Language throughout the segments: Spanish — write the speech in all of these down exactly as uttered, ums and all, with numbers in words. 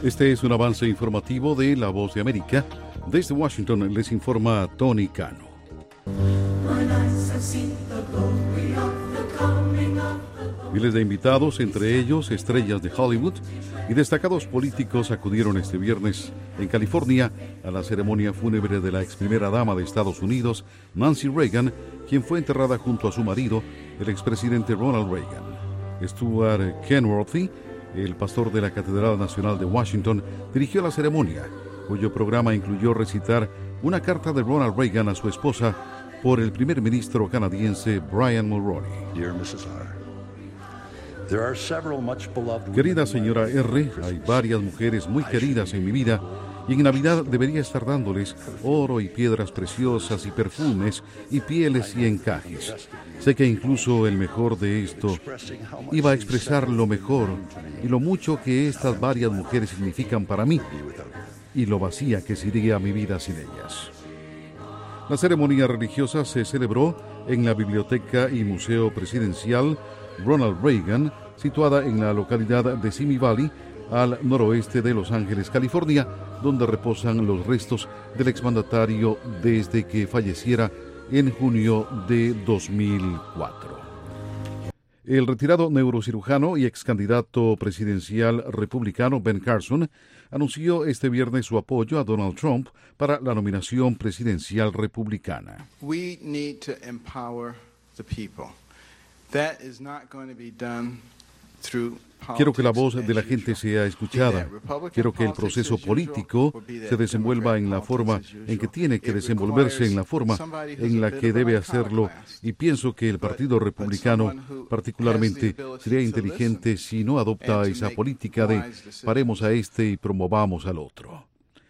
Este es un avance informativo de La Voz de América. Desde Washington les informa Tony Cano. Miles de invitados, entre ellos estrellas de Hollywood y destacados políticos, acudieron este viernes en California a la ceremonia fúnebre de la ex primera dama de Estados Unidos, Nancy Reagan, quien fue enterrada junto a su marido, el expresidente Ronald Reagan. Stuart Kenworthy, el pastor de la Catedral Nacional de Washington, dirigió la ceremonia, cuyo programa incluyó recitar una carta de Ronald Reagan a su esposa por el primer ministro canadiense Brian Mulroney. Dear missus R. There are several much beloved Querida señora R., hay varias mujeres muy queridas en mi vida y en Navidad debería estar dándoles oro y piedras preciosas y perfumes y pieles y encajes. Sé que incluso el mejor de esto iba a expresar lo mejor y lo mucho que estas varias mujeres significan para mí y lo vacía que sería mi vida sin ellas. La ceremonia religiosa se celebró en la Biblioteca y Museo Presidencial Ronald Reagan, situada en la localidad de Simi Valley, al noroeste de Los Ángeles, California, donde reposan los restos del exmandatario desde que falleciera en junio de dos mil cuatro. El retirado neurocirujano y ex candidato presidencial republicano Ben Carson anunció este viernes su apoyo a Donald Trump para la nominación presidencial republicana. We need to empower the people. That is not going to be done through Quiero que la voz de la gente sea escuchada. Quiero que el proceso político se desenvuelva en la forma en que tiene que desenvolverse, en la forma en la que debe hacerlo. Y pienso que el Partido Republicano, particularmente, sería inteligente si no adopta esa política de paremos a este y promovamos al otro.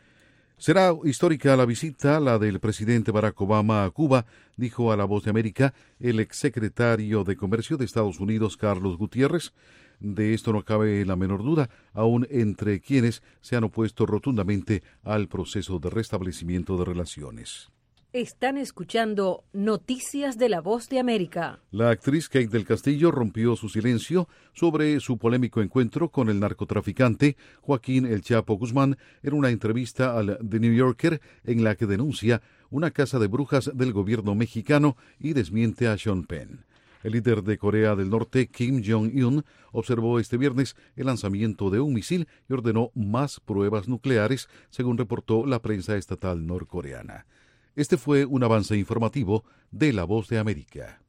Será histórica la visita, la del presidente Barack Obama a Cuba, dijo a La Voz de América el exsecretario de Comercio de Estados Unidos, Carlos Gutiérrez. De esto no cabe la menor duda, aun entre quienes se han opuesto rotundamente al proceso de restablecimiento de relaciones. Están escuchando Noticias de La Voz de América. La actriz Kate del Castillo rompió su silencio sobre su polémico encuentro con el narcotraficante Joaquín El Chapo Guzmán en una entrevista al The New Yorker en la que denuncia una caza de brujas del gobierno mexicano y desmiente a Sean Penn. El líder de Corea del Norte, Kim Jong-un, observó este viernes el lanzamiento de un misil y ordenó más pruebas nucleares, según reportó la prensa estatal norcoreana. Este fue un avance informativo de La Voz de América.